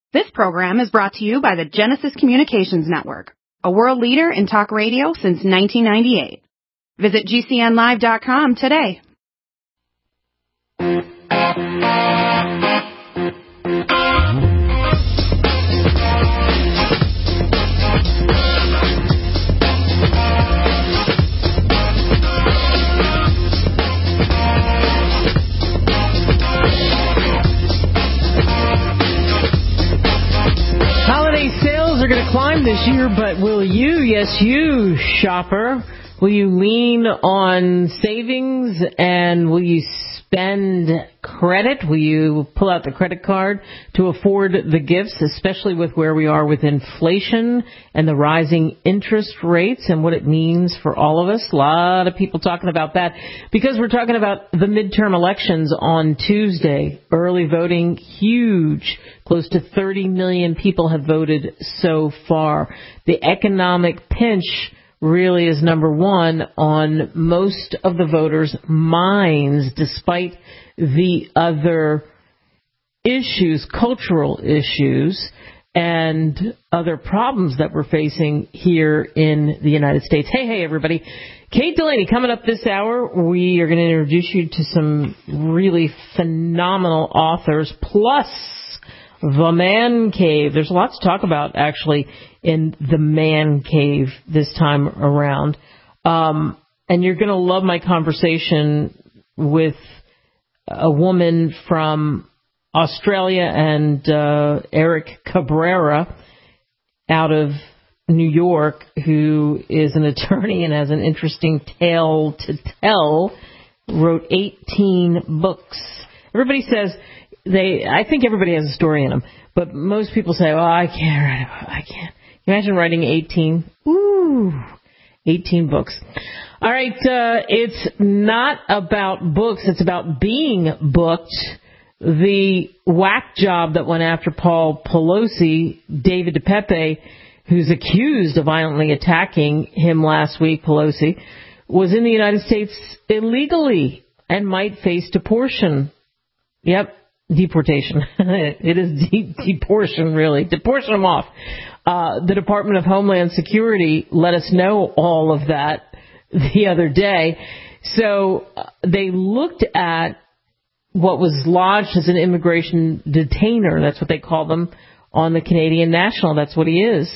This program is brought to you by the Genesis Communications Network, a world leader in talk radio since 1998. Visit GCNlive.com today. Are going to climb this year, but will you, yes you, shopper, will you lean on savings and will you spend credit? Will you pull out the credit card to afford the gifts, especially with where we are with inflation and the rising interest rates and what it means for all of us? A lot of people talking about that because we're talking about the midterm elections on Tuesday. Early voting, huge. Close to 30 million people have voted so far. The economic pinch really is number one on most of the voters' minds, despite the other issues, cultural issues, and other problems that we're facing here in the United States. Hey, everybody. Kate Delaney, coming up this hour, we are going to introduce you to some really phenomenal authors, plus The Man Cave. There's a lot to talk about, actually, in The Man Cave this time around. And you're going to love my conversation with a woman from Australia and Eric Cabrera out of New York, who is an attorney and has an interesting tale to tell. Wrote 18 books. Everybody says I think everybody has a story in them, but most people say, "Oh, I can't. Can you imagine writing 18? Ooh, 18 books." All right, it's not about books; it's about being booked. The whack job that went after Paul Pelosi, David DePepe, who's accused of violently attacking him last week, Pelosi, was in the United States illegally and might face deportation. Yep. Deportation. It is deportation, really. Deportation them off. The Department of Homeland Security let us know all of that the other day. So they looked at what was lodged as an immigration detainer. That's what they call them on the Canadian National. That's what he is.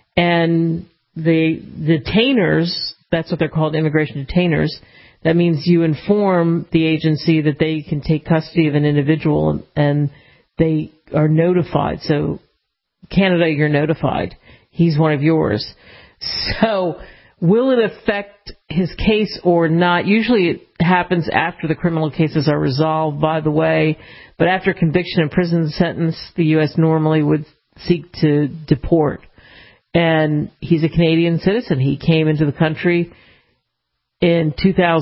And the detainers, that's what they're called, immigration detainers. That means you inform the agency that they can take custody of an individual and they are notified. So, Canada, you're notified. He's one of yours. So, will it affect his case or not? Usually it happens after the criminal cases are resolved, by the way. But after conviction and prison sentence, the U.S. normally would seek to deport. And he's a Canadian citizen. He came into the country in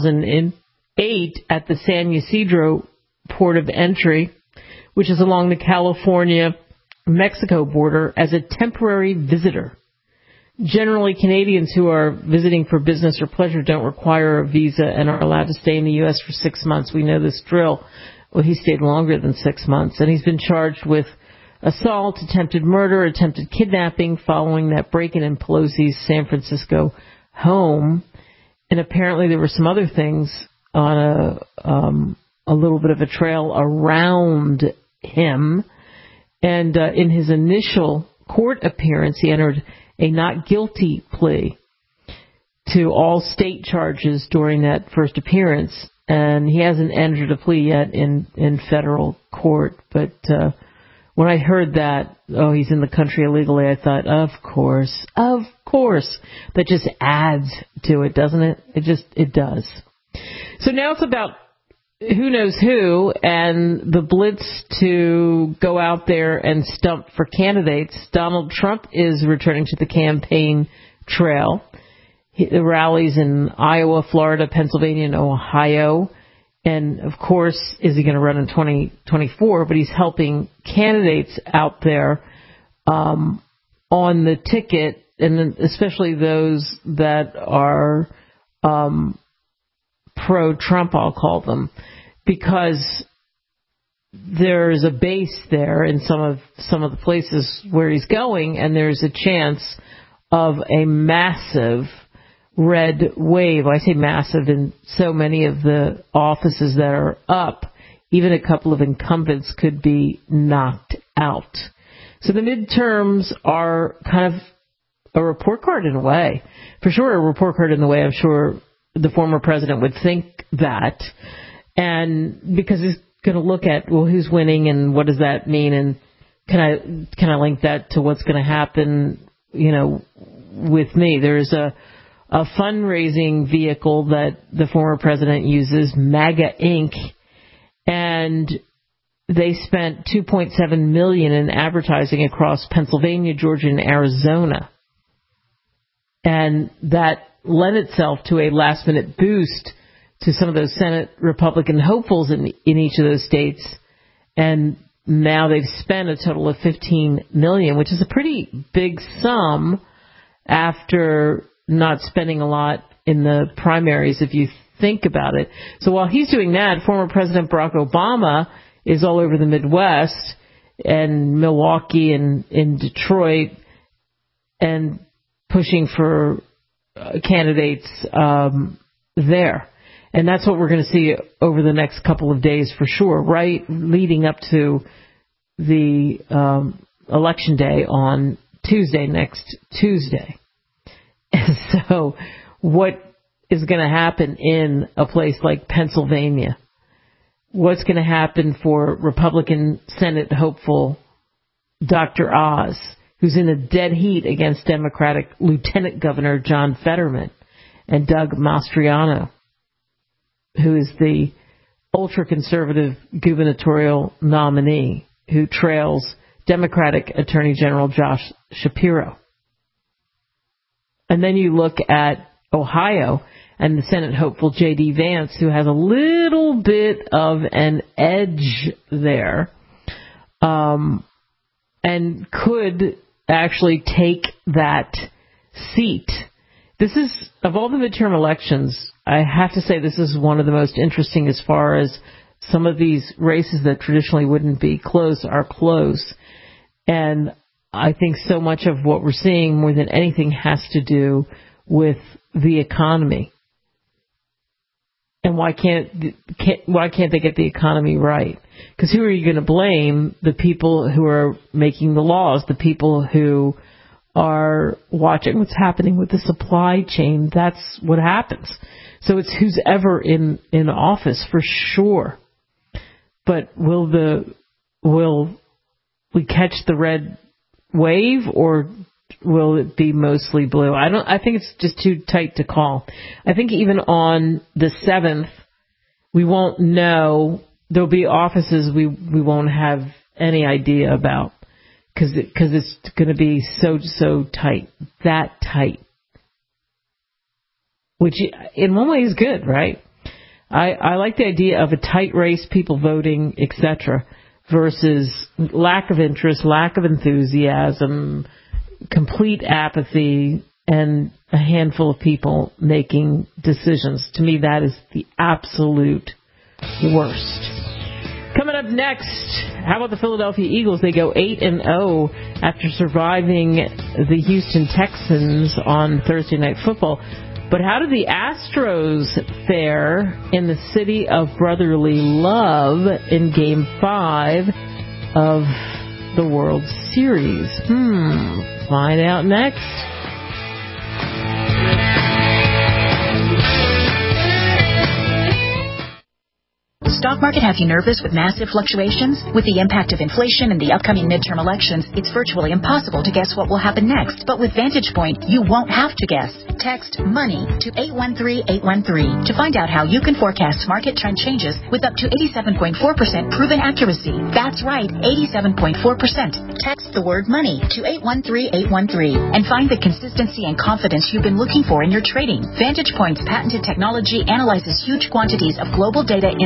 2008 at the San Ysidro port of entry, which is along the California-Mexico border, as a temporary visitor. Generally, Canadians who are visiting for business or pleasure don't require a visa and are allowed to stay in the U.S. for 6 months. We know this drill. Well, he stayed longer than 6 months, and he's been charged with assault, attempted murder, attempted kidnapping following that break-in in Pelosi's San Francisco home. And apparently there were some other things on a little bit of a trail around him. And in his initial court appearance, he entered a not guilty plea to all state charges during that first appearance. And he hasn't entered a plea yet in federal court. But when I heard that, he's in the country illegally, I thought, of course. That just adds to it, doesn't it? It does. So now it's about who knows who and the blitz to go out there and stump for candidates. Donald Trump is returning to the campaign trail. The rallies in Iowa, Florida, Pennsylvania, and Ohio. And, of course, is he going to run in 2024? But he's helping candidates out there on the ticket, and especially those that are pro-Trump, I'll call them, because there's a base there in some of the places where he's going, and there's a chance of a massive red wave. I say massive in so many of the offices that are up. Even a couple of incumbents could be knocked out. So the midterms are kind of a report card in a way. For sure, a report card in the way I'm sure the former president would think that. And because he's going to look at, well, who's winning and what does that mean? And can I link that to what's going to happen, with me? There's a fundraising vehicle that the former president uses, MAGA Inc., and they spent $2.7 million in advertising across Pennsylvania, Georgia, and Arizona. And that lent itself to a last-minute boost to some of those Senate Republican hopefuls in each of those states. And now they've spent a total of $15 million, which is a pretty big sum after not spending a lot in the primaries, if you think about it. So while he's doing that, former President Barack Obama is all over the Midwest and Milwaukee and in Detroit and pushing for candidates there. And that's what we're going to see over the next couple of days for sure, right leading up to the election day on Tuesday, next Tuesday. And so what is going to happen in a place like Pennsylvania? What's going to happen for Republican Senate hopeful Dr. Oz, who's in a dead heat against Democratic Lieutenant Governor John Fetterman and Doug Mastriano, who is the ultra-conservative gubernatorial nominee who trails Democratic Attorney General Josh Shapiro. And then you look at Ohio and the Senate hopeful J.D. Vance, who has a little bit of an edge there, and could actually take that seat. This is, of all the midterm elections, I have to say this is one of the most interesting as far as some of these races that traditionally wouldn't be close are close. And I think so much of what we're seeing more than anything has to do with the economy. And why can't they get the economy right? Because who are you going to blame? The people who are making the laws, the people who are watching what's happening with the supply chain. That's what happens. So it's who's ever in office for sure. But will we catch the red wave, or will it be mostly blue? I think it's just too tight to call. I think even on the 7th, we won't know. There'll be offices we won't have any idea about because it's going to be so tight, that tight. Which in one way is good, right? I like the idea of a tight race, people voting, etc., versus lack of interest, lack of enthusiasm, complete apathy, and a handful of people making decisions. To me, that is the absolute worst. Coming up next, how about the Philadelphia Eagles? They go 8-0 after surviving the Houston Texans on Thursday Night Football. But how did the Astros fare in the city of brotherly love in Game 5 of the World Series? Find out next. Stock market have you nervous with massive fluctuations? With the impact of inflation and the upcoming midterm elections, it's virtually impossible to guess what will happen next. But with Vantage Point, you won't have to guess. Text MONEY to 813-813 to find out how you can forecast market trend changes with up to 87.4% proven accuracy. That's right, 87.4%. Text the word MONEY to 813-813 and find the consistency and confidence you've been looking for in your trading. Vantage Point's patented technology analyzes huge quantities of global data in seconds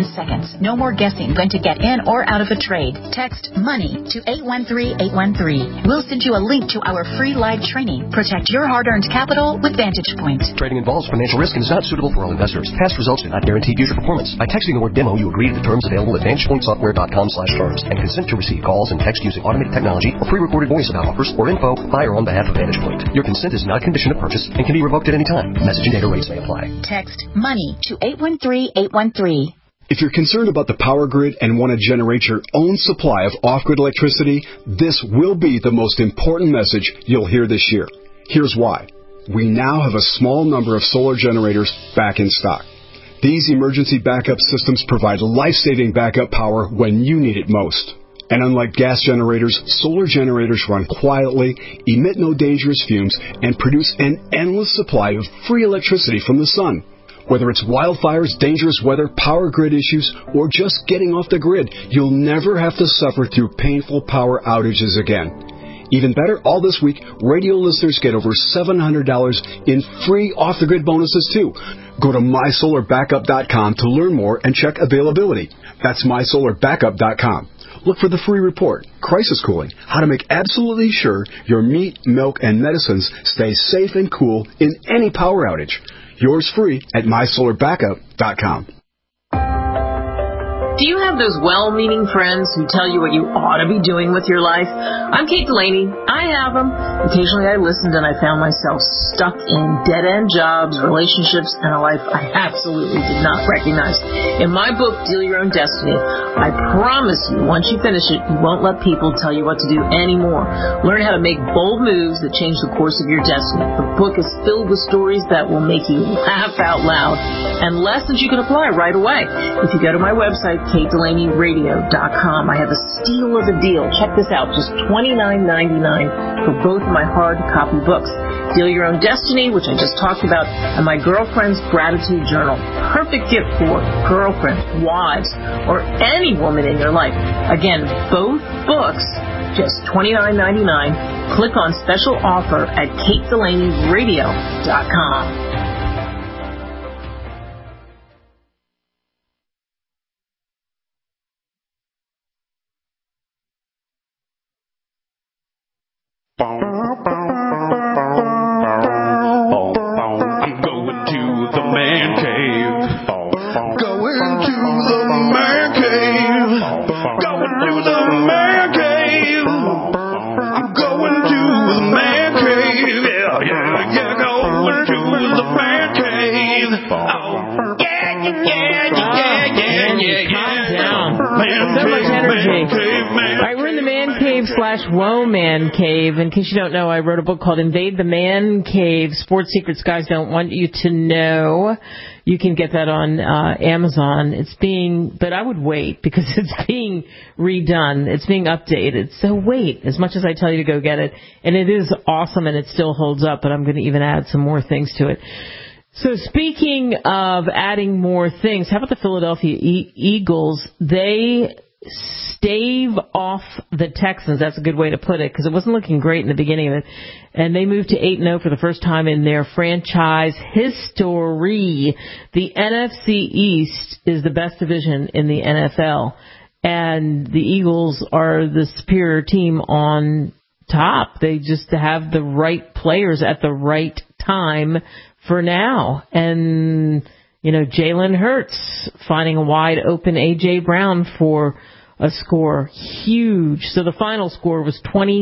solutions. No more guessing when to get in or out of a trade. Text MONEY to 813-813. We'll send you a link to our free live training. Protect your hard-earned capital with Vantage Point. Trading involves financial risk and is not suitable for all investors. Past results do not guarantee future performance. By texting the word demo, you agree to the terms available at VantagePointSoftware.com/terms and consent to receive calls and text using automated technology or pre-recorded voice about offers or info by or on behalf of Vantage Point. Your consent is not a condition of purchase and can be revoked at any time. Message and data rates may apply. Text MONEY to 813-813. If you're concerned about the power grid and want to generate your own supply of off-grid electricity, this will be the most important message you'll hear this year. Here's why. We now have a small number of solar generators back in stock. These emergency backup systems provide life-saving backup power when you need it most. And unlike gas generators, solar generators run quietly, emit no dangerous fumes, and produce an endless supply of free electricity from the sun. Whether it's wildfires, dangerous weather, power grid issues, or just getting off the grid, you'll never have to suffer through painful power outages again. Even better, all this week, radio listeners get over $700 in free off-the-grid bonuses, too. Go to MySolarBackup.com to learn more and check availability. That's MySolarBackup.com. Look for the free report, Crisis Cooling, how to make absolutely sure your meat, milk, and medicines stay safe and cool in any power outage. Yours free at MySolarBackup.com. Do you have those well-meaning friends who tell you what you ought to be doing with your life? I'm Kate Delaney. I have them. Occasionally I listened and I found myself stuck in dead-end jobs, relationships, and a life I absolutely did not recognize. In my book, Deal Your Own Destiny, I promise you, once you finish it, you won't let people tell you what to do anymore. Learn how to make bold moves that change the course of your destiny. The book is filled with stories that will make you laugh out loud and lessons you can apply right away. If you go to my website, KateDelaneyRadio.com. I have a steal of a deal. Check this out. Just $29.99 for both of my hard copy books. Deal Your Own Destiny, which I just talked about, and my Girlfriend's Gratitude Journal. Perfect gift for girlfriends, wives, or any woman in your life. Again, both books, just $29.99. Click on special offer at KateDelaneyRadio.com. I'm going to the man cave. Going to the man cave. Going to the man cave. I'm going to the man cave. Yeah, going to the man cave. Oh, yeah. Calm down. So much energy. All right, we're in the Man Cave /Woe Man Cave. In case you don't know, I wrote a book called Invade the Man Cave, Sports Secrets Guys Don't Want You to Know. You can get that on Amazon. But I would wait because it's being redone. It's being updated. So wait, as much as I tell you to go get it. And it is awesome and it still holds up, but I'm going to even add some more things to it. So speaking of adding more things, how about the Philadelphia Eagles? They stave off the Texans. That's a good way to put it because it wasn't looking great in the beginning of it. And they moved to 8-0 for the first time in their franchise history. The NFC East is the best division in the NFL. And the Eagles are the superior team on top. They just have the right players at the right time for now. And, Jalen Hurts finding a wide open A.J. Brown for a score. Huge. So the final score was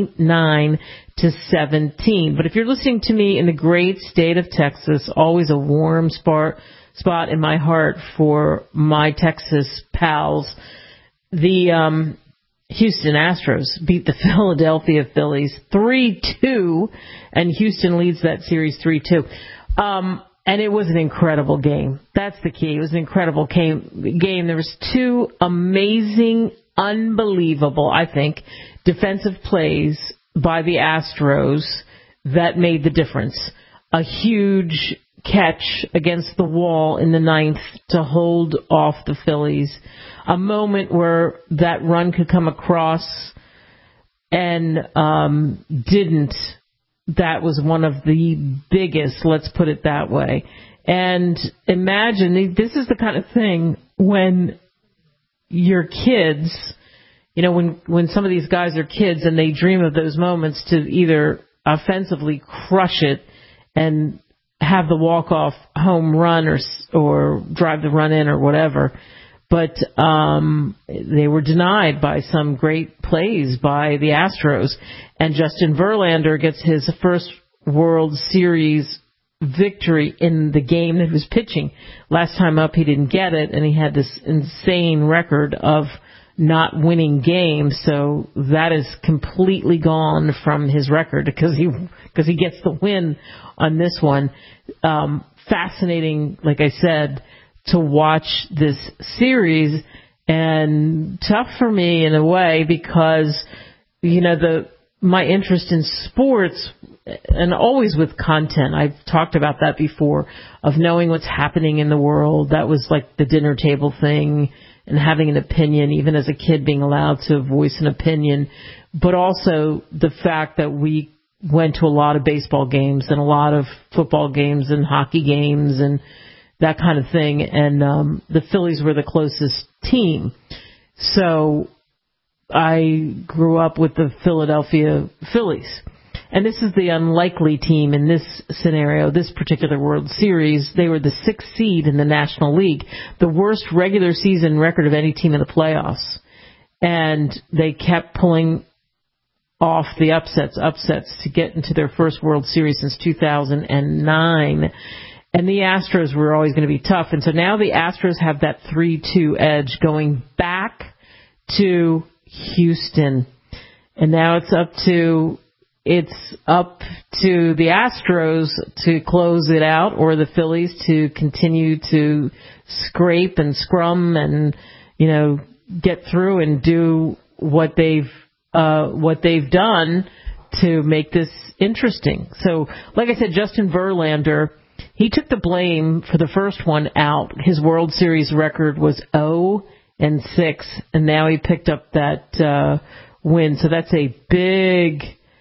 29-17. But if you're listening to me in the great state of Texas, always a warm spot in my heart for my Texas pals, the Houston Astros beat the Philadelphia Phillies 3-2, and Houston leads that series 3-2. And it was an incredible game. That's the key. It was an incredible game. There was two amazing, unbelievable, I think, defensive plays by the Astros that made the difference. A huge catch against the wall in the ninth to hold off the Phillies. A moment where that run could come across and didn't. That was one of the biggest, let's put it that way. And imagine, this is the kind of thing when your kids, when some of these guys are kids and they dream of those moments to either offensively crush it and have the walk-off home run or drive the run in or whatever. But they were denied by some great plays by the Astros. And Justin Verlander gets his first World Series victory in the game that he was pitching. Last time up, he didn't get it, and he had this insane record of not winning games. So that is completely gone from his record because he gets the win on this one. Fascinating, like I said, to watch this series, and tough for me in a way because, my interest in sports, and always with content, I've talked about that before, of knowing what's happening in the world. That was like the dinner table thing, and having an opinion, even as a kid being allowed to voice an opinion, but also the fact that we went to a lot of baseball games and a lot of football games and hockey games and that kind of thing, and the Phillies were the closest team. So I grew up with the Philadelphia Phillies. And this is the unlikely team in this scenario, this particular World Series. They were the 6th seed in the National League, the worst regular season record of any team in the playoffs. And they kept pulling off the upsets to get into their first World Series since 2009. And the Astros were always going to be tough. And so now the Astros have that 3-2 edge going back to Houston. And now it's up to the Astros to close it out, or the Phillies to continue to scrape and scrum and, get through and do what they've done to make this interesting. So, like I said, Justin Verlander, he took the blame for the first one out. His World Series record was 0-6, and now he picked up that win. So that's a big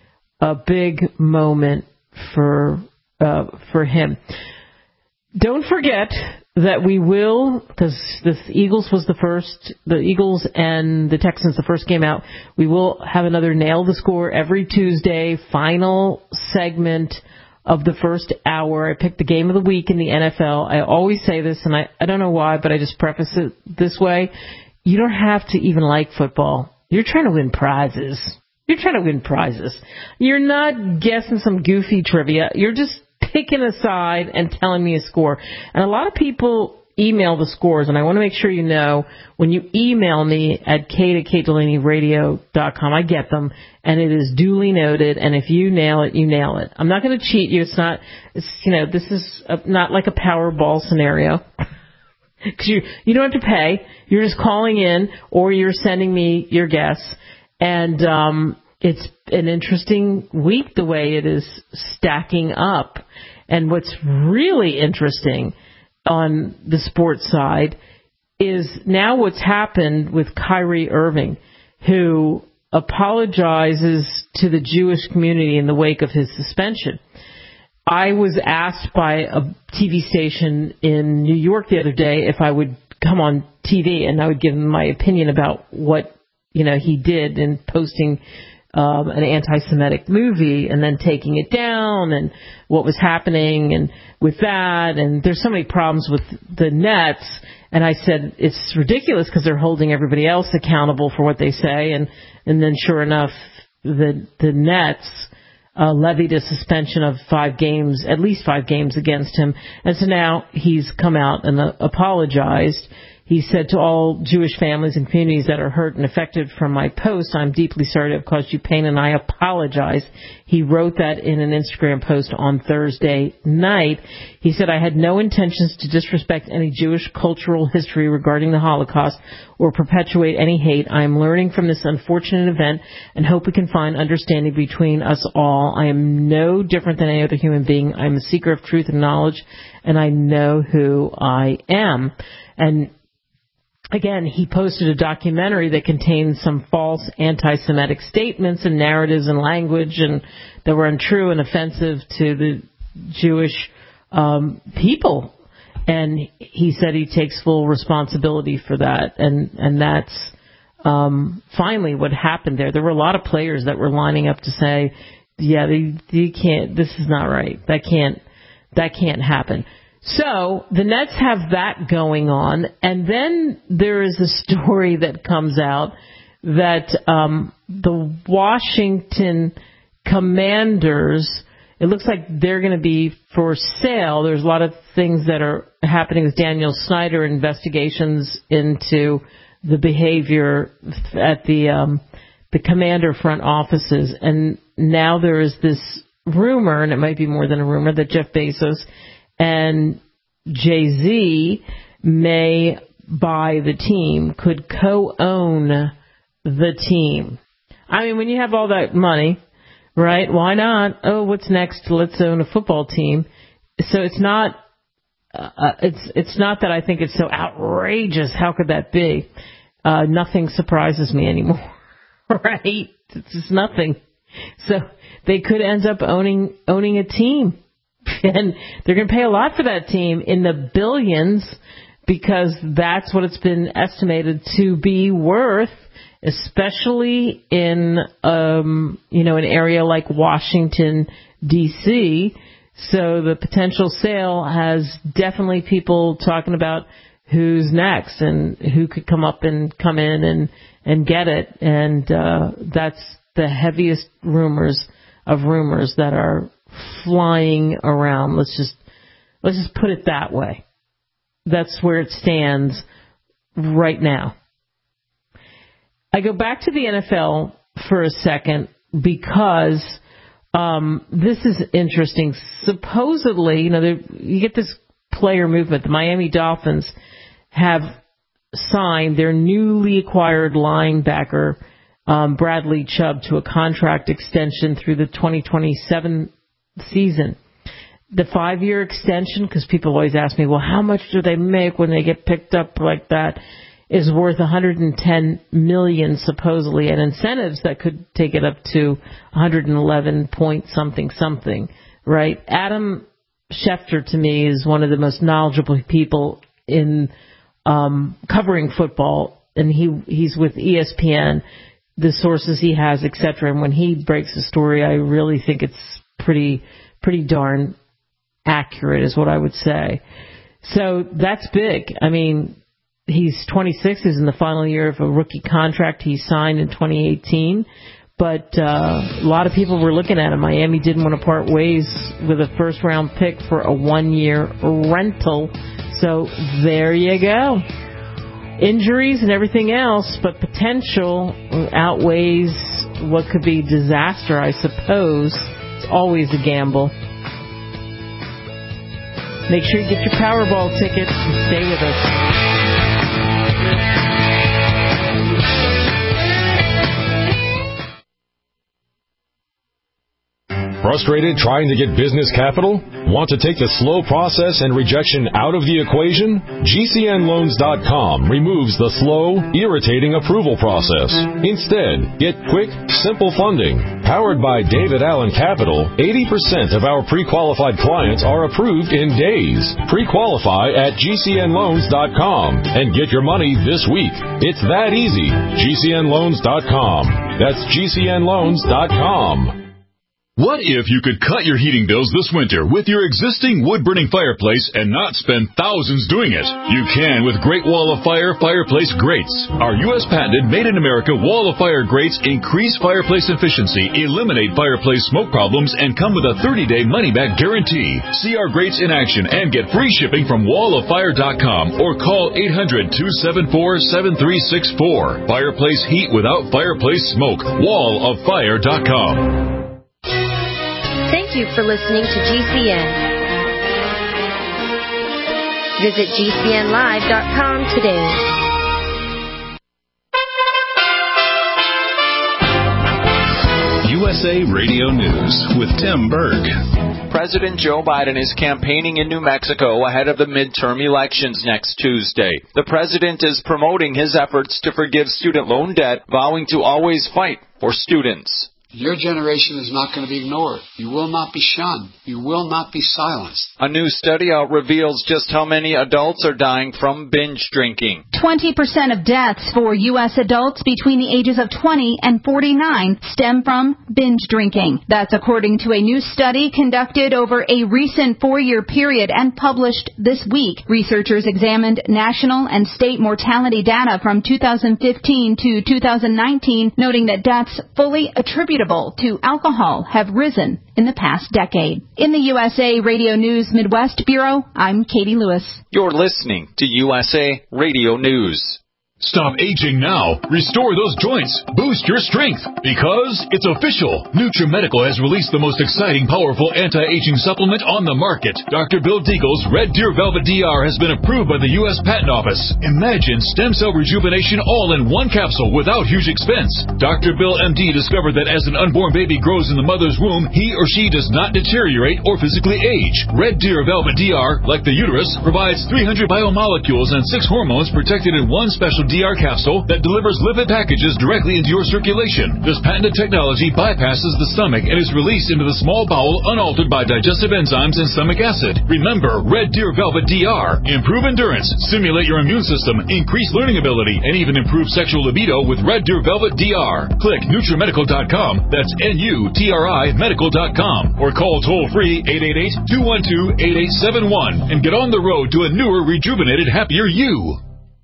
moment for him. Don't forget that we will, because the Eagles and the Texans, the first game out, we will have another Nail the Score every Tuesday, final segment of the first hour. I picked the game of the week in the NFL. I always say this, and I don't know why, but I just preface it this way. You don't have to even like football. You're trying to win prizes. You're not guessing some goofy trivia. You're just picking a side and telling me a score. And a lot of people email the scores, and I want to make sure you know, when you email me at kate@katedelaneyradio.com, I get them, and it is duly noted, and if you nail it, you nail it. I'm not going to cheat you. This is not like a Powerball scenario. Because you don't have to pay. You're just calling in, or you're sending me your guess. And it's an interesting week the way it is stacking up. And what's really interesting on the sports side is now what's happened with Kyrie Irving, who apologizes to the Jewish community in the wake of his suspension. I was asked by a TV station in New York the other day if I would come on TV and I would give them my opinion about what he did in posting an anti-Semitic movie and then taking it down and what was happening and with that. And there's so many problems with the Nets. And I said, it's ridiculous because they're holding everybody else accountable for what they say. And then sure enough, the Nets levied a suspension of 5 games, at least 5 games against him. And so now he's come out and apologized. He said, to all Jewish families and communities that are hurt and affected from my post, I'm deeply sorry to have caused you pain, and I apologize. He wrote that in an Instagram post on Thursday night. He said, I had no intentions to disrespect any Jewish cultural history regarding the Holocaust or perpetuate any hate. I am learning from this unfortunate event and hope we can find understanding between us all. I am no different than any other human being. I am a seeker of truth and knowledge, and I know who I am. And again, he posted a documentary that contained some false anti-Semitic statements and narratives and language and that were untrue and offensive to the Jewish people. And he said he takes full responsibility for that. And that's finally what happened there. There were a lot of players that were lining up to say, yeah, they can't, this is not right. That can't happen. So the Nets have that going on. And then there is a story that comes out that the Washington Commanders, it looks like they're going to be for sale. There's a lot of things that are happening with Daniel Snyder, investigations into the behavior at the Commander front offices. And now there is this rumor, and it might be more than a rumor, that Jeff Bezos and Jay-Z may buy the team, could co-own the team. I mean, when you have all that money, right, why not? Oh, what's next? Let's own a football team. So it's not it's not that I think it's so outrageous. How could that be? Nothing surprises me anymore, right? It's just nothing. So they could end up owning a team. And they're going to pay a lot for that team, in the billions, because that's what it's been estimated to be worth, especially in an area like Washington, D.C. So the potential sale has definitely people talking about who's next and who could come in and get it. And that's the heaviest rumors that are flying around. Let's just put it that way. That's where it stands right now. I go back to the NFL for a second because this is interesting. Supposedly, you get this player movement. The Miami Dolphins have signed their newly acquired linebacker, Bradley Chubb, to a contract extension through the 2027 season. The 5-year extension, because people always ask me, well, how much do they make when they get picked up like that, is worth $110 million supposedly, and incentives that could take it up to 111 point something, right? Adam Schefter, to me, is one of the most knowledgeable people in covering football, and he's with ESPN, the sources he has, etc. And when he breaks a story, I really think it's pretty darn accurate, is what I would say. So that's big. I mean, he's 26. He's in the final year of a rookie contract he signed in 2018. But a lot of people were looking at him. Miami didn't want to part ways with a first-round pick for a 1-year rental. So there you go. Injuries and everything else, but potential outweighs what could be disaster, I suppose. It's always a gamble. Make sure you get your Powerball tickets and stay with us. Frustrated trying to get business capital? Want to take the slow process and rejection out of the equation? GCNLoans.com removes the slow, irritating approval process. Instead, get quick, simple funding. Powered by David Allen Capital, 80% of our pre-qualified clients are approved in days. Pre-qualify at GCNLoans.com and get your money this week. It's that easy. GCNLoans.com. That's GCNLoans.com. What if you could cut your heating bills this winter with your existing wood-burning fireplace and not spend thousands doing it? You can with Great Wall of Fire fireplace grates. Our U.S. patented made-in-America Wall of Fire grates increase fireplace efficiency, eliminate fireplace smoke problems, and come with a 30-day money-back guarantee. See our grates in action and get free shipping from walloffire.com or call 800-274-7364. Fireplace heat without fireplace smoke. walloffire.com. Thank you for listening to GCN. Visit GCNlive.com today. USA Radio News with Tim Berg. President Joe Biden is campaigning in New Mexico ahead of the midterm elections next Tuesday. The president is promoting his efforts to forgive student loan debt, vowing to always fight for students. Your generation is not going to be ignored. You will not be shunned. You will not be silenced. A new study out reveals just how many adults are dying from binge drinking. 20% of deaths for U.S. adults between the ages of 20 and 49 stem from binge drinking. That's according to a new study conducted over a recent 4-year period and published this week. Researchers examined national and state mortality data from 2015 to 2019, noting that deaths fully attributable to alcohol have risen in the past decade. In the USA Radio News Midwest Bureau, I'm Katie Lewis. You're listening to USA Radio News. Stop aging now. Restore those joints. Boost your strength. Because it's official. NutriMedical has released the most exciting, powerful anti-aging supplement on the market. Dr. Bill Deagle's Red Deer Velvet DR has been approved by the U.S. Patent Office. Imagine stem cell rejuvenation all in one capsule without huge expense. Dr. Bill MD discovered that as an unborn baby grows in the mother's womb, he or she does not deteriorate or physically age. Red Deer Velvet DR, like the uterus, provides 300 biomolecules and 6 hormones protected in one special DR capsule that delivers lipid packages directly into your circulation. This patented technology bypasses the stomach and is released into the small bowel unaltered by digestive enzymes and stomach acid. Remember, Red Deer Velvet DR. Improve endurance, stimulate your immune system, increase learning ability, and even improve sexual libido with Red Deer Velvet DR. Click NutriMedical.com. That's NUTRI Medical.com. Or call toll-free 888-212-8871 and get on the road to a newer, rejuvenated, happier you.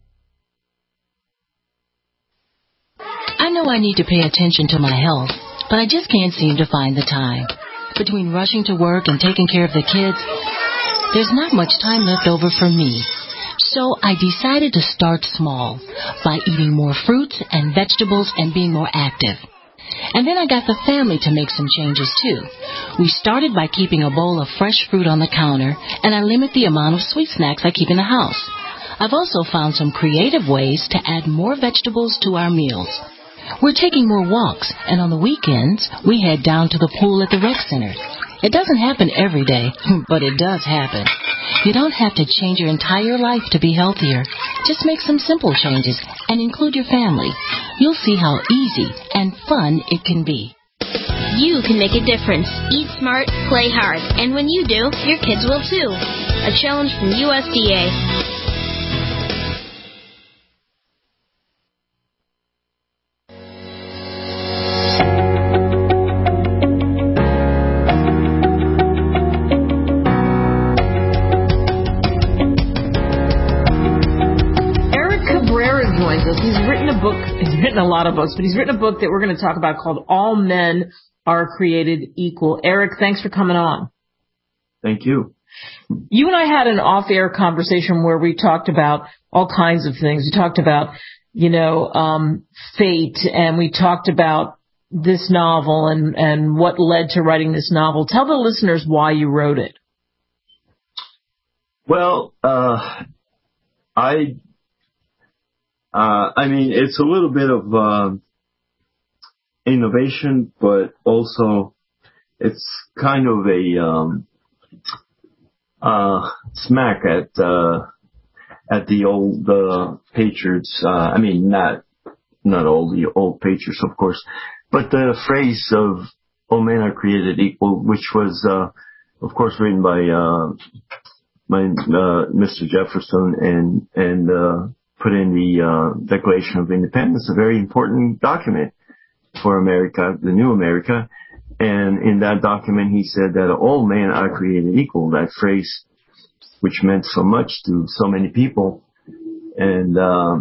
I know I need to pay attention to my health, but I just can't seem to find the time. Between rushing to work and taking care of the kids, there's not much time left over for me. So I decided to start small by eating more fruits and vegetables and being more active. And then I got the family to make some changes too. We started by keeping a bowl of fresh fruit on the counter, and I limit the amount of sweet snacks I keep in the house. I've also found some creative ways to add more vegetables to our meals. We're taking more walks, and on the weekends, we head down to the pool at the rec center. It doesn't happen every day, but it does happen. You don't have to change your entire life to be healthier. Just make some simple changes and include your family. You'll see how easy and fun it can be. You can make a difference. Eat smart, play hard. And when you do, your kids will too. A challenge from USDA. He's written a lot of books, but he's written a book that we're going to talk about called All Men Are Created Equal. Eric, thanks for coming on. Thank you. You and I had an off-air conversation where we talked about all kinds of things. We talked about, fate, and we talked about this novel and what led to writing this novel. Tell the listeners why you wrote it. Well, it's a little bit of innovation, but also it's kind of a smack at the old Patriots. Not all the old Patriots, of course, but the phrase of "all men are created equal," which was, of course, written by Mr. Jefferson and put in the Declaration of Independence, a very important document for America, the new America. And in that document, he said that all men are created equal. That phrase, which meant so much to so many people. And,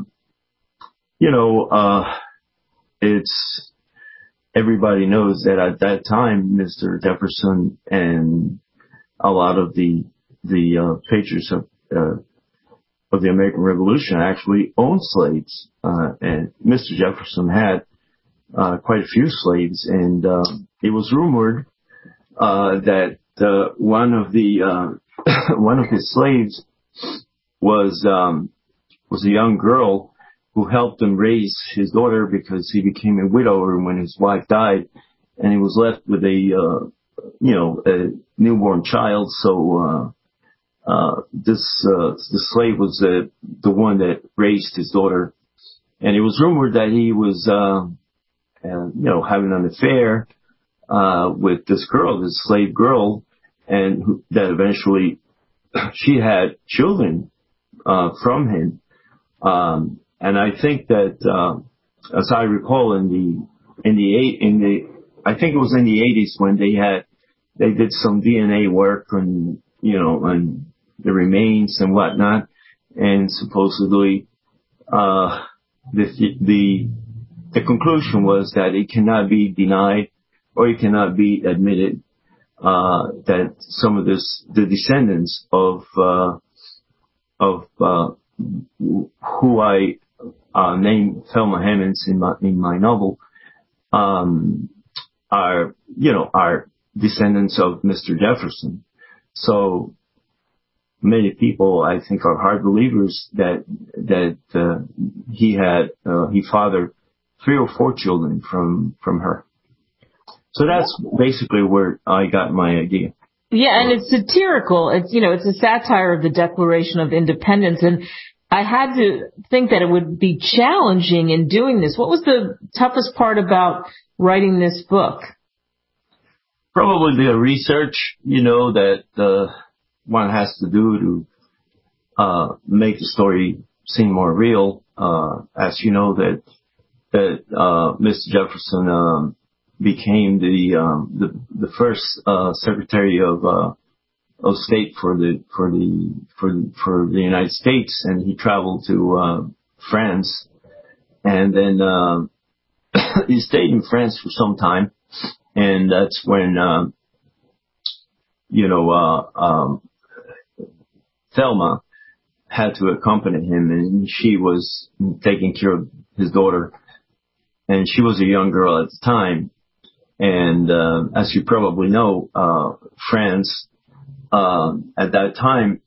it's, everybody knows that at that time, Mr. Jefferson and a lot of the patriots of the American Revolution actually owned slaves. And Mr. Jefferson had quite a few slaves, and it was rumored that one of his slaves was a young girl who helped him raise his daughter because he became a widower when his wife died, and he was left with a newborn child. So this slave was the one that raised his daughter, and it was rumored that he was having an affair with this girl, this slave girl, and that eventually she had children from him. And I think that, as I recall, I think it was in the 80s when they did some DNA work on the remains and whatnot, and supposedly the conclusion was that it cannot be denied or it cannot be admitted that some of the descendants of who I named Thelma Hemings in my novel are descendants of Mr. Jefferson. So many people, I think, are hard believers that he fathered 3 or 4 children from her. So that's basically where I got my idea. Yeah, and it's satirical. It's a satire of the Declaration of Independence, and I had to think that it would be challenging in doing this. What was the toughest part about writing this book? Probably the research, that one has to do to make the story seem more real. As you know, that Mr. Jefferson became the first Secretary of State for the United States, and he traveled to France, and then he stayed in France for some time, and that's when Thelma had to accompany him, and she was taking care of his daughter, and she was a young girl at the time. And as you probably know, France at that time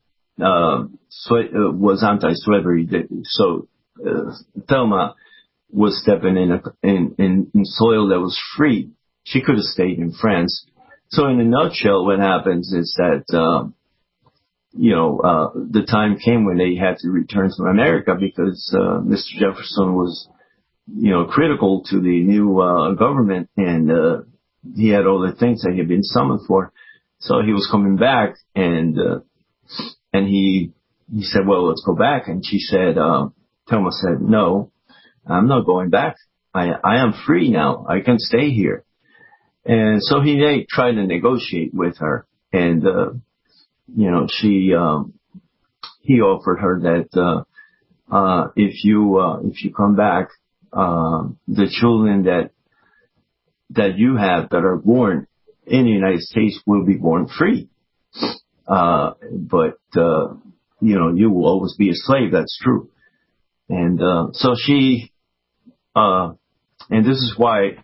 was anti-slavery, so Thelma was stepping in soil that was free. She could have stayed in France. So in a nutshell, what happens is that the time came when they had to return to America because Mr. Jefferson was critical to the new government, and he had all the things that he had been summoned for. So he was coming back, and he said, "Well, let's go back." And she said, Thelma said, "No, I'm not going back. I am free now. I can stay here." And so he tried to negotiate with her, and he offered her that if you come back, the children that you have that are born in the United States will be born free. But you will always be a slave. That's true. And so she, and this is why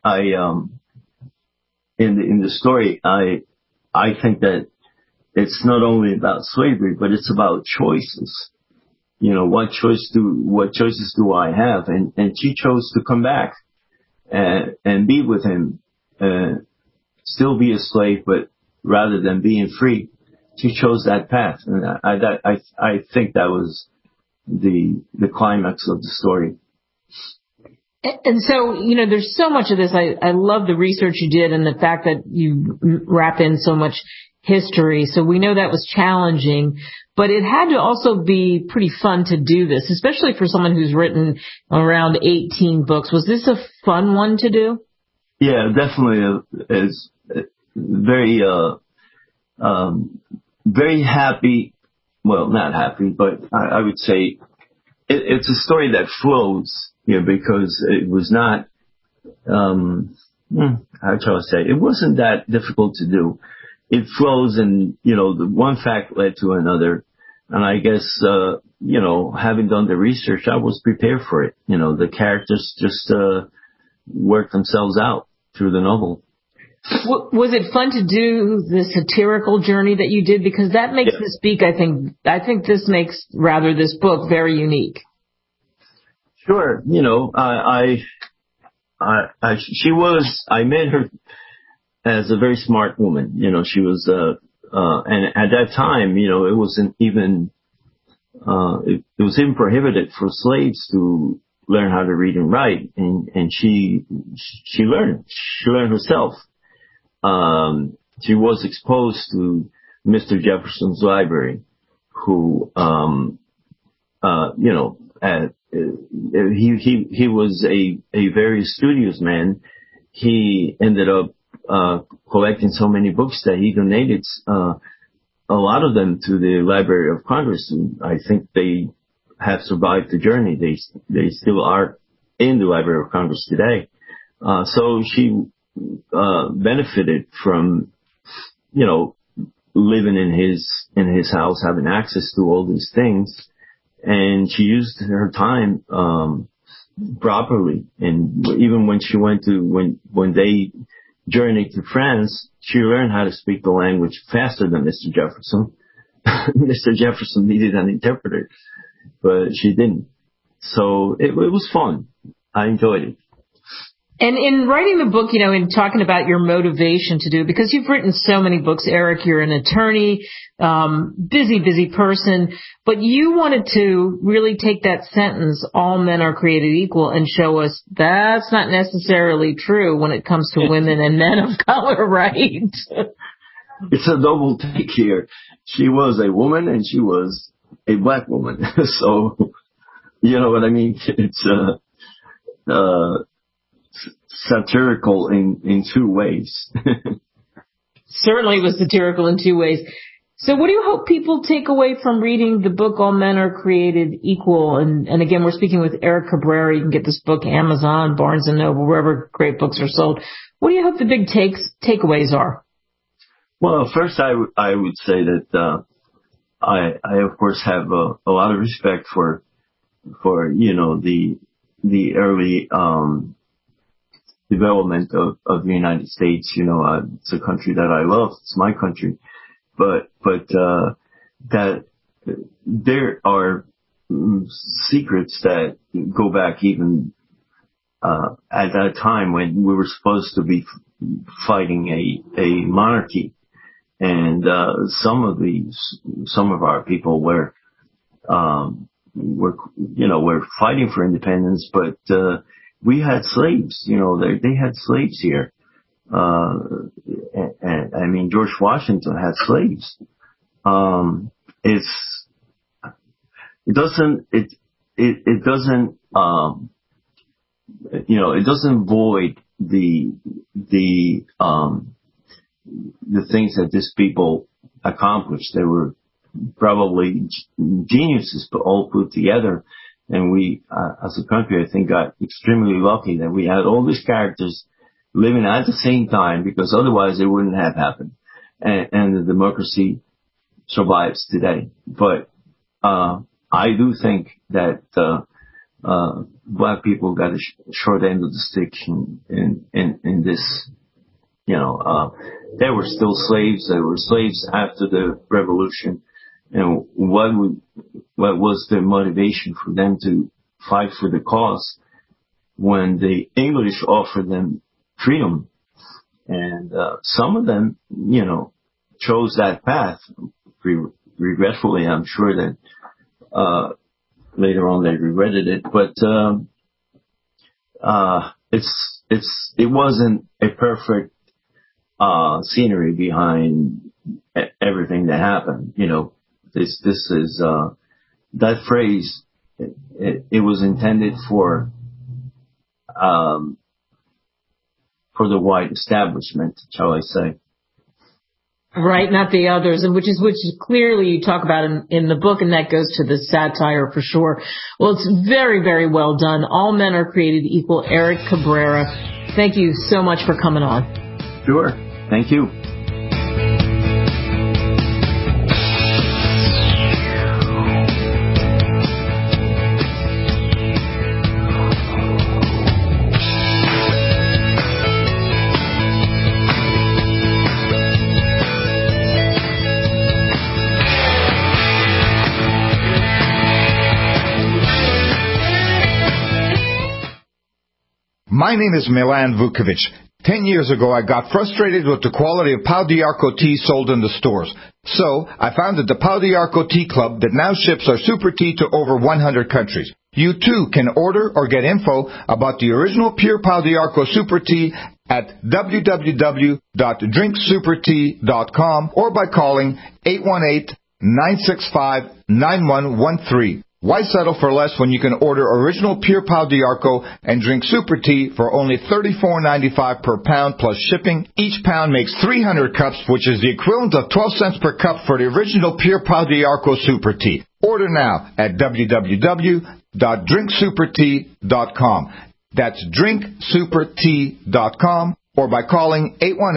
in the story, I think that it's not only about slavery, but it's about choices. What choices do I have? And she chose to come back and be with him, still be a slave, but rather than being free, she chose that path. And I think that was the climax of the story. And so, there's so much of this. I love the research you did and the fact that you wrap in so much history. So we know that was challenging, but it had to also be pretty fun to do this, especially for someone who's written around 18 books. Was this a fun one to do? Yeah, definitely. It's very, very happy. Well, not happy, but I would say it's a story that flows, because it was not, how shall I say, it wasn't that difficult to do. It flows, and, the one fact led to another. And I guess, having done the research, I was prepared for it. The characters just worked themselves out through the novel. Was it fun to do the satirical journey that you did? Because that makes this book, I think this makes this book very unique. Sure. I met her as a very smart woman. She was, and at that time, it wasn't even, it was even prohibited for slaves to learn how to read and write. And she learned herself. she was exposed to Mr. Jefferson's library, who, he was a very studious man. He ended up collecting so many books that he donated a lot of them to the Library of Congress, and I think they have survived the journey. They still are in the Library of Congress today. So she benefited from, living in his house, having access to all these things, and she used her time properly. And even when she went to when they journeyed to France, she learned how to speak the language faster than Mr. Jefferson. Mr. Jefferson needed an interpreter, but she didn't. So it was fun. I enjoyed it. And in writing the book, in talking about your motivation to do it, because you've written so many books, Eric, you're an attorney, busy person, but you wanted to really take that sentence, all men are created equal, and show us that's not necessarily true when it comes to women and men of color, right? It's a double take here. She was a woman and she was a black woman. So, you know what I mean? It's, satirical in two ways. Certainly it was satirical in two ways. So what do you hope people take away from reading the book, All Men Are Created Equal? And again, we're speaking with Eric Cabrera. You can get this book Amazon, Barnes & Noble, wherever great books are sold. What do you hope the big takeaways are? Well, first I would say that I of course have a lot of respect for the early development of the United States. It's a country that I love. It's my country. But that there are secrets that go back even at that time when we were supposed to be fighting a monarchy. And some of our people were fighting for independence, but we had slaves. They had slaves here. And I mean, George Washington had slaves. It doesn't void the things that these people accomplished. They were probably geniuses, but all put together. And we, as a country, I think got extremely lucky that we had all these characters living at the same time, because otherwise it wouldn't have happened. And the democracy survives today. But, I do think that, black people got a short end of the stick in this. There were still slaves. There were slaves after the revolution. And what was their motivation for them to fight for the cause when the English offered them freedom? And some of them, chose that path. Regretfully, I'm sure that later on they regretted it. But it wasn't a perfect scenery behind everything that happened. This is that phrase. It was intended for the white establishment, shall I say? Right, not the others, and which is clearly you talk about in the book, and that goes to the satire for sure. Well, it's very, very well done. All Men Are Created Equal. Eric Cabrera, thank you so much for coming on. Sure, thank you. My name is Milan Vukovic. 10 years ago, I got frustrated with the quality of Pau d'Arco tea sold in the stores. So, I founded the Pau d'Arco Tea Club that now ships our super tea to over 100 countries. You too can order or get info about the original pure Pau d'Arco super tea at www.drinksupertea.com or by calling 818-965-9113. Why settle for less when you can order original Pure Pau d'Arco and drink Super Tea for only $34.95 per pound plus shipping? Each pound makes 300 cups, which is the equivalent of 12 cents per cup for the original Pure Pau d'Arco Super Tea. Order now at www.drinksupertea.com. That's drinksupertea.com or by calling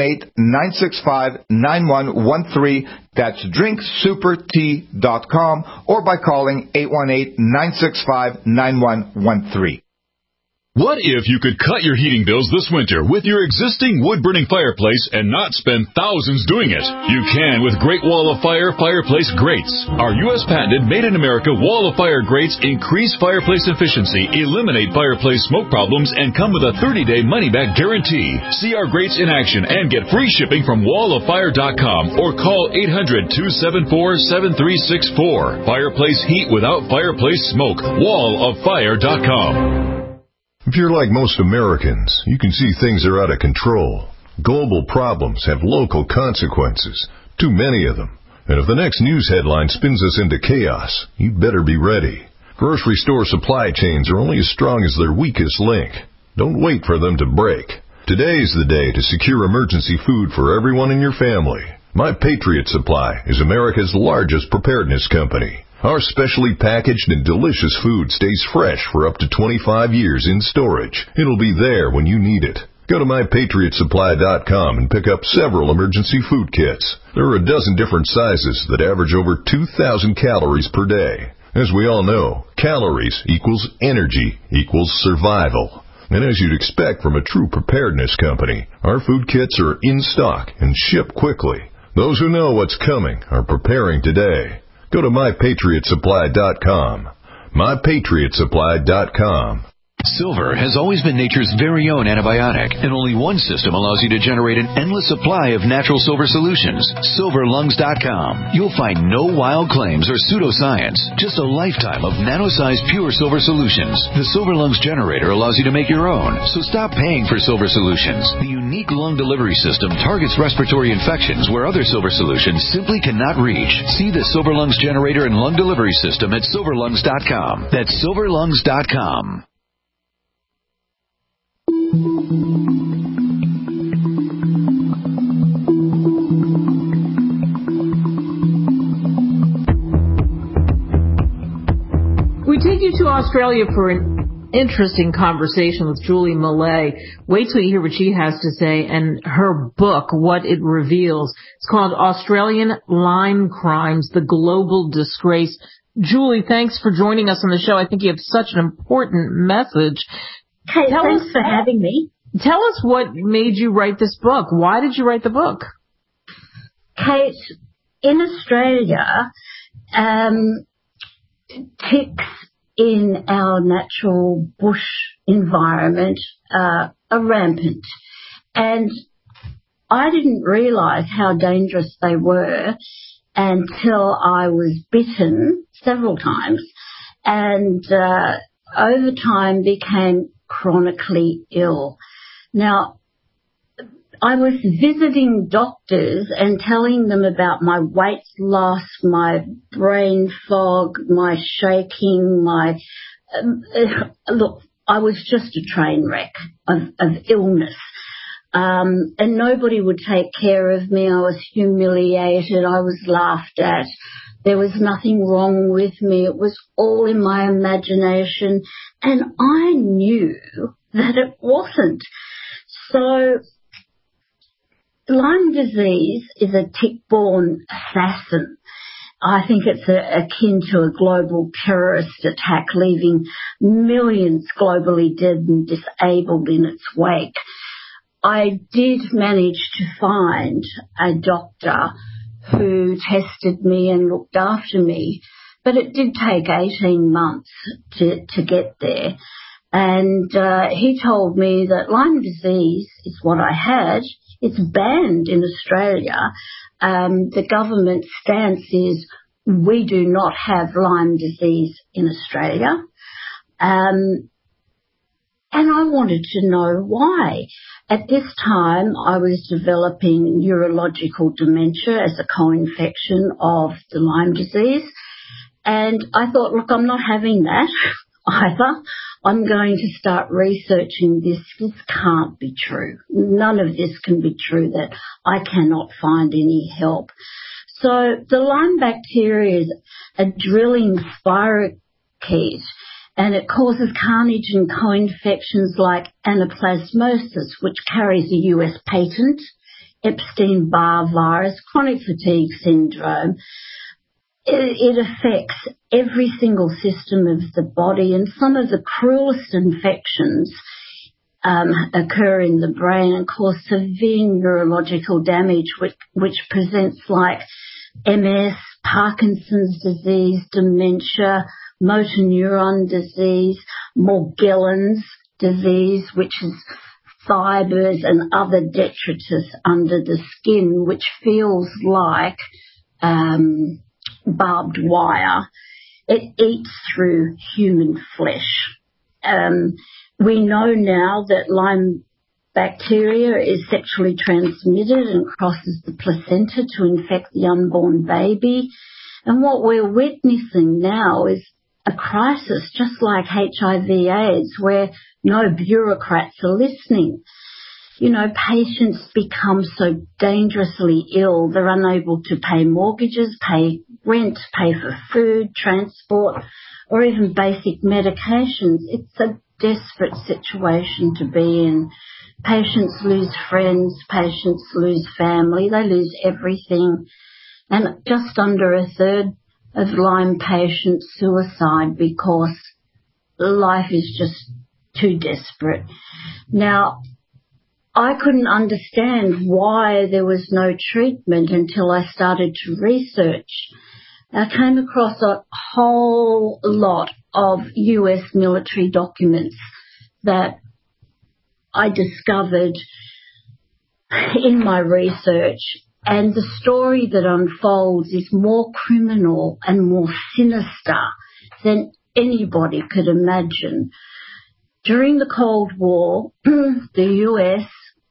818-965-9113. That's drinksupertea.com or by calling 818-965-9113. What if you could cut your heating bills this winter with your existing wood-burning fireplace and not spend thousands doing it? You can with Great Wall of Fire fireplace grates. Our U.S. patented made-in-America Wall of Fire grates increase fireplace efficiency, eliminate fireplace smoke problems, and come with a 30-day money-back guarantee. See our grates in action and get free shipping from walloffire.com or call 800-274-7364. Fireplace heat without fireplace smoke. walloffire.com. If you're like most Americans, you can see things are out of control. Global problems have local consequences, too many of them. And if the next news headline spins us into chaos, you'd better be ready. Grocery store supply chains are only as strong as their weakest link. Don't wait for them to break. Today's the day to secure emergency food for everyone in your family. My Patriot Supply is America's largest preparedness company. Our specially packaged and delicious food stays fresh for up to 25 years in storage. It'll be there when you need it. Go to MyPatriotSupply.com and pick up several emergency food kits. There are a dozen different sizes that average over 2,000 calories per day. As we all know, calories equals energy equals survival. And as you'd expect from a true preparedness company, our food kits are in stock and ship quickly. Those who know what's coming are preparing today. Go to MyPatriotSupply.com. MyPatriotSupply.com. Silver has always been nature's very own antibiotic, and only one system allows you to generate an endless supply of natural silver solutions. SilverLungs.com. You'll find no wild claims or pseudoscience, just a lifetime of nano-sized pure silver solutions. The Silver Lungs generator allows you to make your own, so stop paying for silver solutions. The unique lung delivery system targets respiratory infections where other silver solutions simply cannot reach. See the Silver Lungs generator and lung delivery system at SilverLungs.com. That's SilverLungs.com. We take you to Australia for an interesting conversation with Julie Millay. Wait till you hear what she has to say and her book, what it reveals. It's called Australian Lyme Crimes, the Global Disgrace. Julie, thanks for joining us on the show. I think you have such an important message. Kate, thanks for having me. Tell us what made you write this book. Why did you write the book? Kate, in Australia, ticks in our natural bush environment are rampant. And I didn't realise how dangerous they were until I was bitten several times and over time became chronically ill. Now, I was visiting doctors and telling them about my weight loss, my brain fog, my shaking, look, I was just a train wreck of illness. And nobody would take care of me. I was humiliated. I was laughed at. There was nothing wrong with me. It was all in my imagination. And I knew that it wasn't. So Lyme disease is a tick-borne assassin. I think it's akin to a global terrorist attack, leaving millions globally dead and disabled in its wake. I did manage to find a doctor who tested me and looked after me, but it did take 18 months to get there. And he told me that Lyme disease is what I had. It's banned in Australia. The government stance is we do not have Lyme disease in Australia. And I wanted to know why. at this time, I was developing neurological dementia as a co-infection of the Lyme disease. And I thought, look, I'm not having that either. I'm going to start researching this. This can't be true. None of this can be true, that I cannot find any help. So the Lyme bacteria is a drilling spirochete, and it causes carnage and co-infections like anaplasmosis, which carries a US patent, Epstein-Barr virus, chronic fatigue syndrome. It affects every single system of the body, and some of the cruelest infections occur in the brain and cause severe neurological damage, which presents like MS, Parkinson's disease, dementia, motor neuron disease, Morgellons disease, which is fibers and other detritus under the skin, which feels like barbed wire. It eats through human flesh. We know now that Lyme bacteria is sexually transmitted and crosses the placenta to infect the unborn baby. And what we're witnessing now is a crisis just like HIV/AIDS, where no bureaucrats are listening. You know, patients become so dangerously ill, they're unable to pay mortgages, pay rent, pay for food, transport, or even basic medications. It's a desperate situation to be in. Patients lose friends, patients lose family, they lose everything. And just under a third of Lyme patients suicide because life is just too desperate. Now, I couldn't understand why there was no treatment until I started to research. I came across a whole lot of US military documents that I discovered in my research, and the story that unfolds is more criminal and more sinister than anybody could imagine. During the Cold War, the US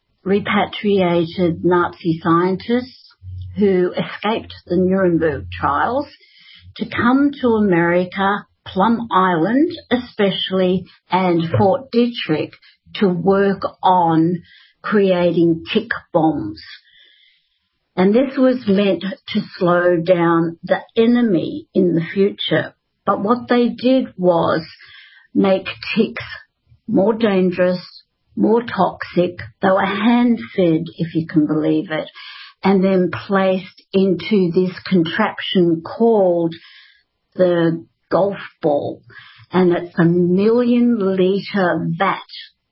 repatriated Nazi scientists who escaped the Nuremberg trials to come to America, Plum Island especially, and Fort Detrick, to work on creating tick bombs. And this was meant to slow down the enemy in the future. But what they did was make ticks more dangerous, more toxic. They were hand-fed, if you can believe it, and then placed into this contraption called the golf ball. And it's a 1 million litre vat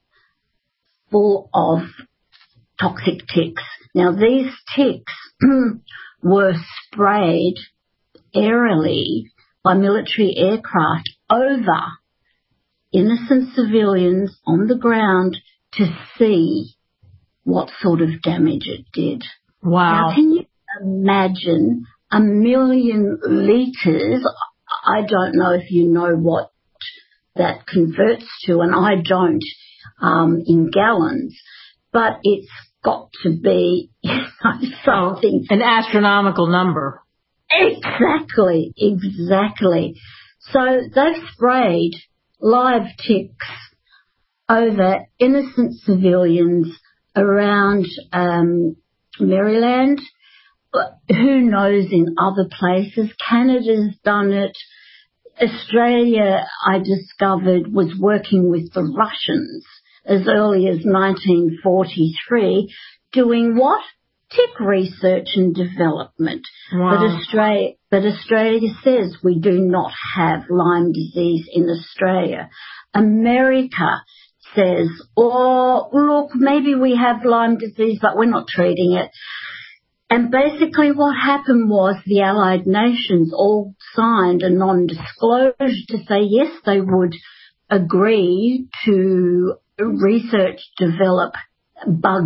full of toxic ticks. Now, these ticks were sprayed aerially by military aircraft over innocent civilians on the ground to see what sort of damage it did. Wow. Now, can you imagine 1 million litres? I don't know if you know what that converts to, and I don't, in gallons, but it's got to be something. An astronomical number. Exactly. So they've sprayed live ticks over innocent civilians around Maryland. Who knows in other places? Canada's done it. Australia, I discovered, was working with the Russians as early as 1943, doing what? Tick research and development. Wow. But Australia says we do not have Lyme disease in Australia. America says, oh, look, maybe we have Lyme disease, but we're not treating it. And basically what happened was the Allied nations all signed a non-disclosure to say, yes, they would agree to research, develop bug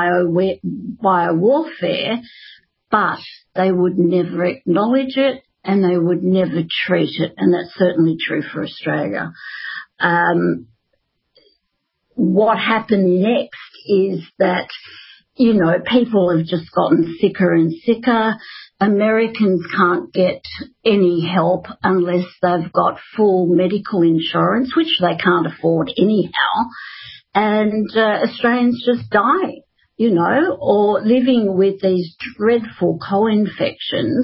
biowarfare, but they would never acknowledge it and they would never treat it. And that's certainly true for Australia. what happened next is that, you know, people have just gotten sicker and sicker. Americans can't get any help unless they've got full medical insurance, which they can't afford anyhow. And Australians just die, you know, or living with these dreadful co-infections.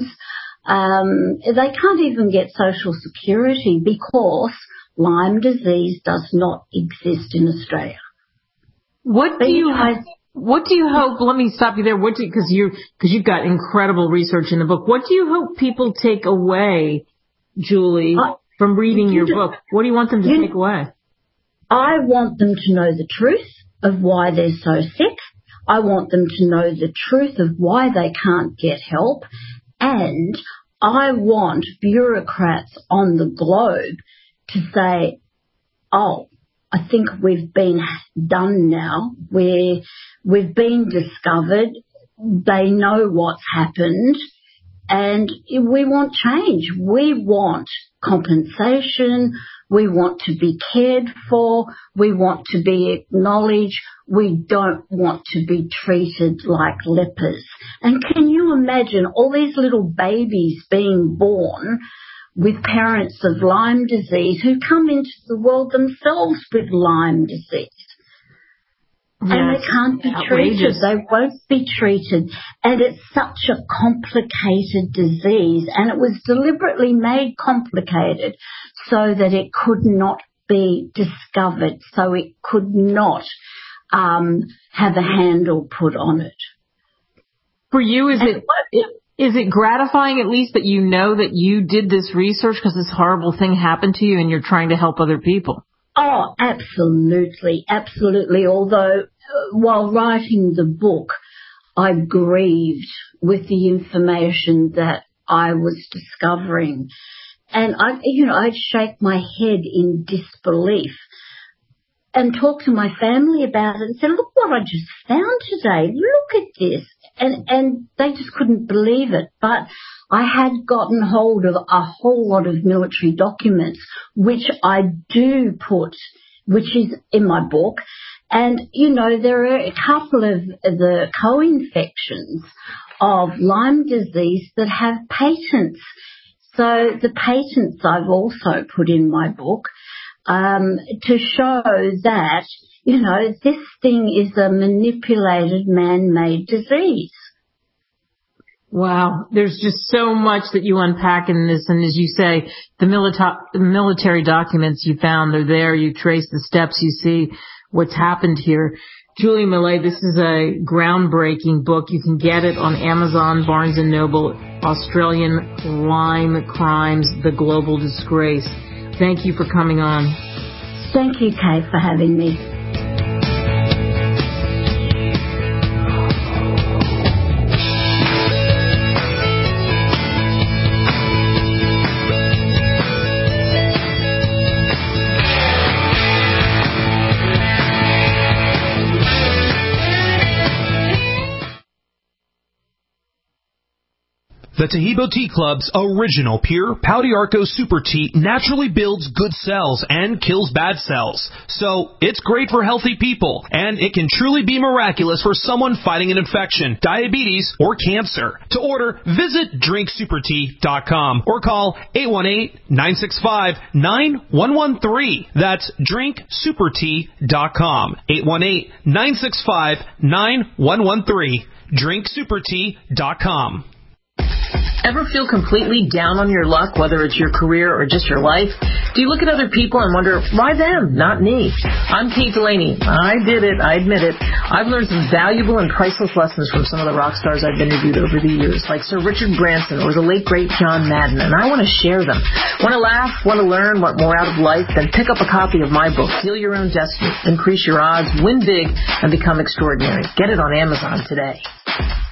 They can't even get Social Security because Lyme disease does not exist in Australia. What do you hope? Let me stop you there. Because you've got incredible research in the book. What do you hope people take away, Julie, from reading your book? What do you want them to take away? I want them to know the truth of why they're so sick. I want them to know the truth of why they can't get help. And I want bureaucrats on the globe to say, oh, I think we've been done now. We've been discovered. They know what's happened. And we want change. We want compensation. We want to be cared for. We want to be acknowledged. We don't want to be treated like lepers. And can you imagine all these little babies being born with parents of Lyme disease who come into the world themselves with Lyme disease? Yes, and they can't be treated. They won't be treated. And it's such a complicated disease. And it was deliberately made complicated so that it could not be discovered, so it could not have a handle put on it. For you, is it gratifying at least that you know that you did this research because this horrible thing happened to you and you're trying to help other people? Oh, absolutely, absolutely. Although while writing the book, I grieved with the information that I was discovering. And I'd shake my head in disbelief and talk to my family about it and say, look what I just found today. Look at this. And they just couldn't believe it. But I had gotten hold of a whole lot of military documents, which I do put, which is in my book. And, you know, there are a couple of the co-infections of Lyme disease that have patents. So the patents I've also put in my book to show that, you know, this thing is a manipulated man-made disease. Wow. There's just so much that you unpack in this. And as you say, the military documents you found, they're there. You trace the steps. You see what's happened here. Julie Millay, this is a groundbreaking book. You can get it on Amazon, Barnes & Noble, Australian Lyme Crimes, The Global Disgrace. Thank you for coming on. Thank you, Kay, for having me. The Taheebo Tea Club's original pure Pau d'Arco Super Tea naturally builds good cells and kills bad cells. So it's great for healthy people, and it can truly be miraculous for someone fighting an infection, diabetes, or cancer. To order, visit drinksupertea.com or call 818-965-9113. That's drinksupertea.com. 818-965-9113. drinksupertea.com. Ever feel completely down on your luck, whether it's your career or just your life? Do you look at other people and wonder, why them, not me? I'm Kate Delaney. I did it. I admit it. I've learned some valuable and priceless lessons from some of the rock stars I've interviewed over the years, like Sir Richard Branson or the late, great John Madden, and I want to share them. Want to laugh? Want to learn? Want more out of life? Then pick up a copy of my book, Heal Your Own Destiny, Increase Your Odds, Win Big, and Become Extraordinary. Get it on Amazon today.